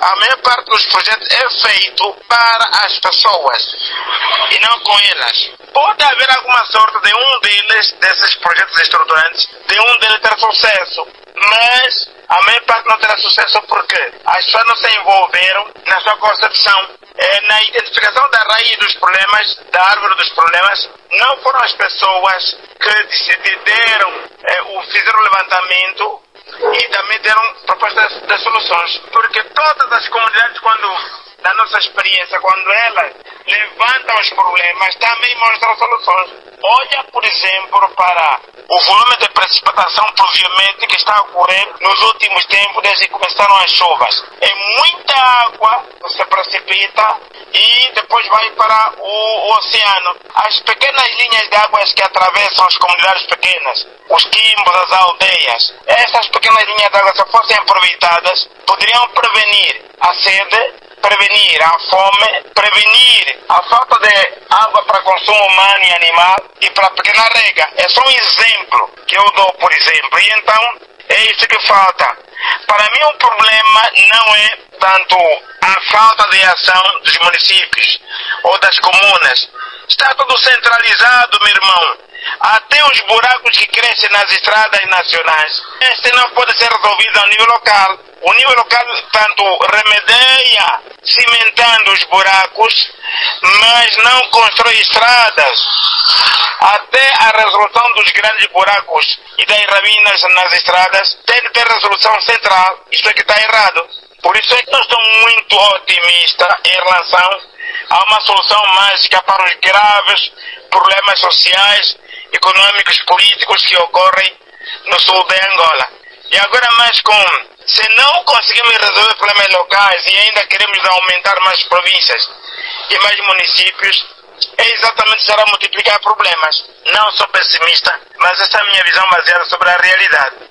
a maior parte dos projetos é feito para as pessoas e não com elas. Pode haver alguma sorte de um deles, desses projetos estruturantes, de um deles ter sucesso, mas a maior parte não terá sucesso porque as pessoas não se envolveram na sua concepção, na identificação da raiz dos problemas, da árvore dos problemas. Não foram as pessoas que decidiram, fizeram o levantamento e também deram propostas de soluções, porque todas as comunidades, na nossa experiência, quando elas levantam os problemas, também mostram soluções. Olha, por exemplo, para o volume de precipitação pluviométrica que está a ocorrer nos últimos tempos, desde que começaram as chuvas. É muita água que se precipita e depois vai para o oceano. As pequenas linhas de águas que atravessam as comunidades pequenas, os quimbos, as aldeias, essas pequenas linhas de água, se fossem aproveitadas, poderiam prevenir a sede, prevenir a fome, prevenir a falta de água para consumo humano e animal e para a pequena rega. É só um exemplo que eu dou, por exemplo. E então, é isso que falta. Para mim, o problema não é tanto a falta de ação dos municípios ou das comunas. Está tudo centralizado, meu irmão. Até os buracos que crescem nas estradas nacionais, este não pode ser resolvido a nível local. O nível local tanto remedia cimentando os buracos, mas não constrói estradas. Até a resolução dos grandes buracos e das rabinas nas estradas tem que ter resolução central. Isto é que está errado. Por isso é que eu estou muito otimista em relação a uma solução mágica para os graves problemas sociais, econômicos, políticos que ocorrem no sul de Angola. E agora mais se não conseguimos resolver problemas locais e ainda queremos aumentar mais províncias e mais municípios, é exatamente será multiplicar problemas. Não sou pessimista, mas essa é a minha visão baseada sobre a realidade.